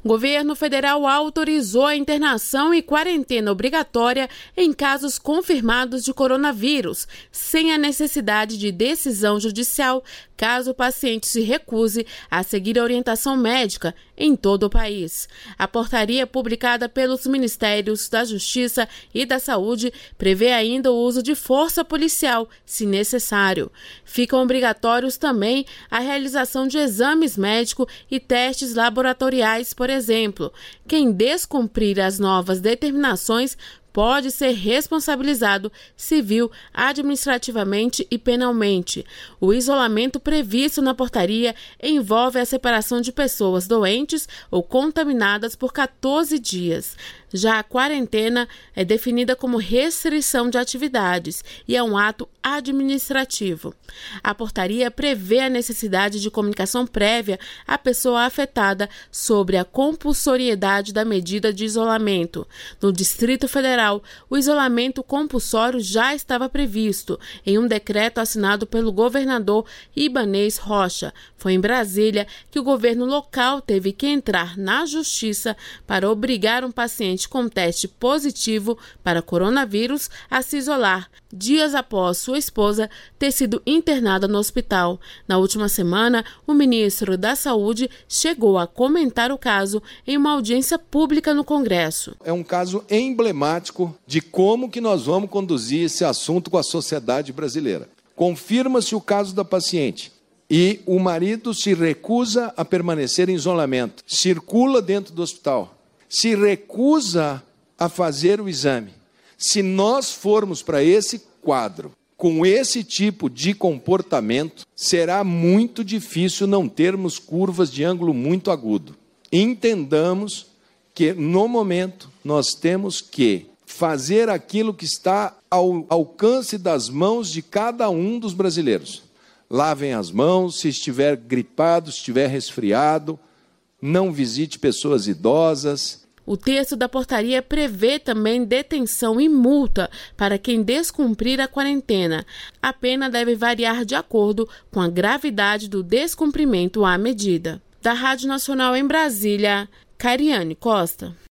O governo federal autorizou a internação e quarentena obrigatória em casos confirmados de coronavírus, sem a necessidade de decisão judicial, caso o paciente se recuse a seguir a orientação médica em todo o país. A portaria publicada pelos Ministérios da Justiça e da Saúde prevê ainda o uso de força policial, se necessário. Ficam obrigatórios também a realização de exames médicos e testes laboratoriais, por exemplo. Quem descumprir as novas determinações pode ser responsabilizado civil, administrativamente e penalmente. O isolamento previsto na portaria envolve a separação de pessoas doentes ou contaminadas por 14 dias. Já a quarentena é definida como restrição de atividades e é um ato administrativo. A portaria prevê a necessidade de comunicação prévia à pessoa afetada sobre a compulsoriedade da medida de isolamento. No Distrito Federal, o isolamento compulsório já estava previsto em um decreto assinado pelo governador Ibanez Rocha. Foi em Brasília que o governo local teve que entrar na justiça para obrigar um paciente com teste positivo para coronavírus a se isolar, dias após sua esposa ter sido internada no hospital. Na última semana, o ministro da Saúde chegou a comentar o caso em uma audiência pública no Congresso. É um caso emblemático de como que nós vamos conduzir esse assunto com a sociedade brasileira. Confirma-se o caso da paciente e o marido se recusa a permanecer em isolamento, circula dentro do hospital, se recusa a fazer o exame. Se nós formos para esse quadro, com esse tipo de comportamento, será muito difícil não termos curvas de ângulo muito agudo. Entendamos que, no momento, nós temos que fazer aquilo que está ao alcance das mãos de cada um dos brasileiros. Lavem as mãos, se estiver gripado, se estiver resfriado, não visite pessoas idosas. O texto da portaria prevê também detenção e multa para quem descumprir a quarentena. A pena deve variar de acordo com a gravidade do descumprimento à medida. Da Rádio Nacional em Brasília, Cariane Costa.